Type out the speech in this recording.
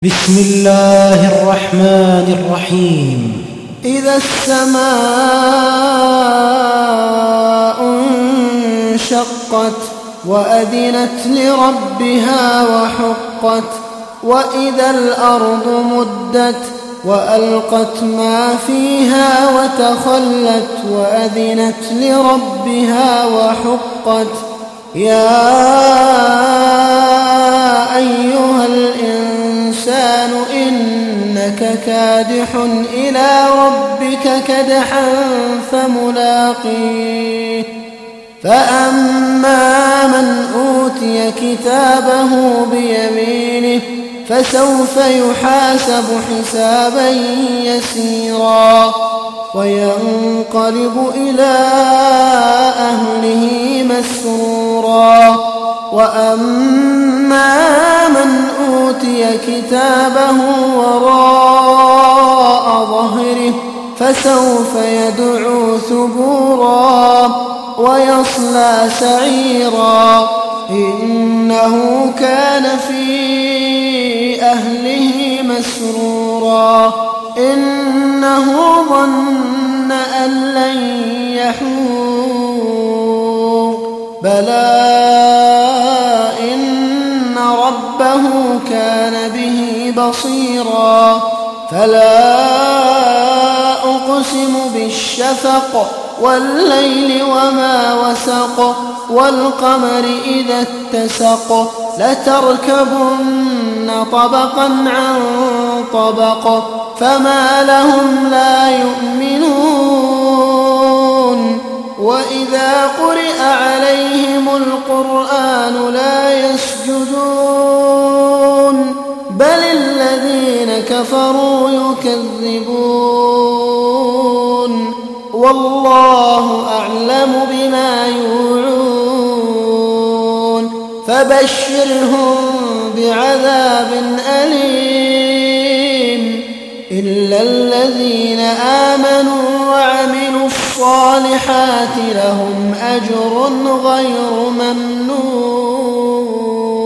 بسم الله الرحمن الرحيم. إذا السماء انشقت وأذنت لربها وحقت وإذا الأرض مدت وألقت ما فيها وتخلت وأذنت لربها وحقت يا أيها الإنسان إنك كادح إلى ربك كدحا فملاقيه فأما من أوتي كتابه بيمينه فسوف يحاسب حسابا يسيرا وينقلب إلى أهله مسرورا وأما من أوتي كتابه وراء ظهره فسوف يدعو ثبورا ويصلى سعيرا إنه كان في أهله مسرورا إنه ظن أن لن يحور بلى إن ربه كان به بصيرا فلا أقسم بالشفق والليل وما وسق والقمر إذا اتسق لتركبن طبقا عن طبق فما لهم لا يؤمنون وإذا قرئ عليهم القرآن لا يسجدون بل الذين كفروا يكذبون والله أعلم بما يوعون فبشرهم بعذاب أليم إلا الذين آمنوا وعملوا الصالحات لهم أجر غير ممنون.